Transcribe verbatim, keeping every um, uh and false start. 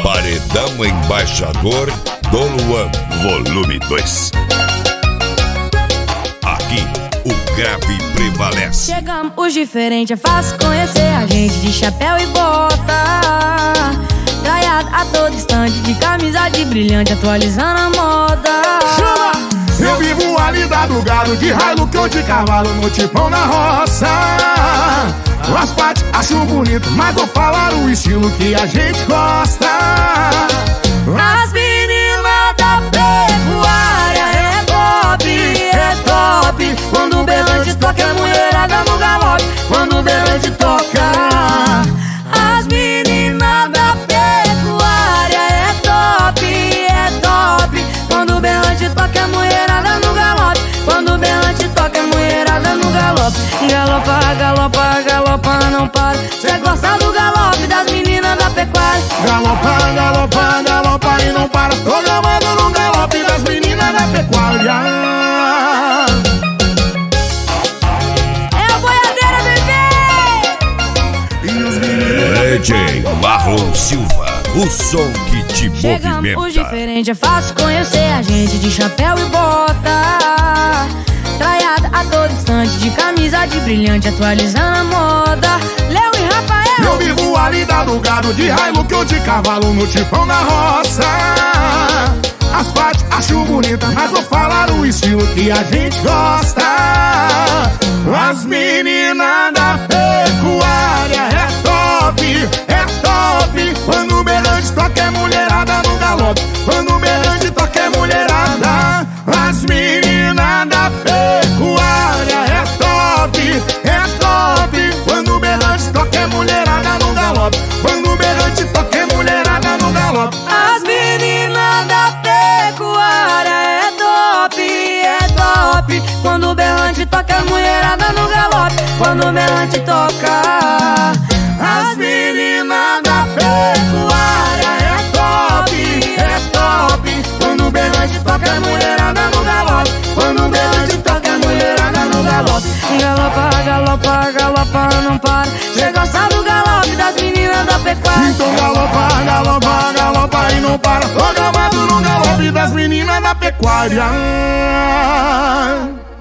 Paredão Embaixador Dom Juan, volume dois. Aqui o grave prevalece. Chegamos os diferentes, é fácil conhecer a gente de chapéu e bota, traiado a todo instante, de camisa de brilhante, atualizando a moda. Chama! Eu vivo ali da do gado, de Hilux ou de cavalo, no tipão na roça. As partes acho bonito, mas vou falar o estilo que a gente gosta. As meninas da pecuária é top, é top. Quando o berrante toca, é mulherada no galope. Quando o berrante toca, as meninas da pecuária é top, é top. Quando o berrante toca, é mulherada no galope. Quando o berrante toca, é mulherada no galope. Galopa, galopa, galopa, não para. Cê gosta do galope das meninas da pecuária. Galopa, galopa, galopa e não para. Tô gamando no galope das meninas da pecuária. É a boiadeira, bebê! E os meninos D J Marlon Silva, o som que te Chegamos os movimenta. diferentes, é fácil conhecer a gente de chapéu e bota, traiada a todo instante, de camisa de brilhante, atualizando a moda. Léo e Rafael. Eu vivo ali da do gado, de Hilux ou de cavalo, no tipão na roça. As partes acho bonita, mas vou falar o estilo que a gente gosta. As meninas da pecuária é top, é top. Quando o berrante toca, é mulherada no galope. Quando o berrante toca, é mulherada. As meninas da pecuária é top, é top. Quando o berrante toca, é mulherada no galope. Quando o berrante toca, é mulherada no galope. As meninas da pecuária é top, é top. Quando o berrante toca, é mulherada no galope. Quando o berrante toca, As meninas da pecuária é top, é top. Quando o berrante toca, é mulherada no galope. Quando o berrante toca, é mulherada no galope. galopa, galopa, galopa, não para. Cê gosta do galope das meninas da pecuária. Então galopa, galopa, galopa e não para. Tô gamado no galope das meninas da pecuária.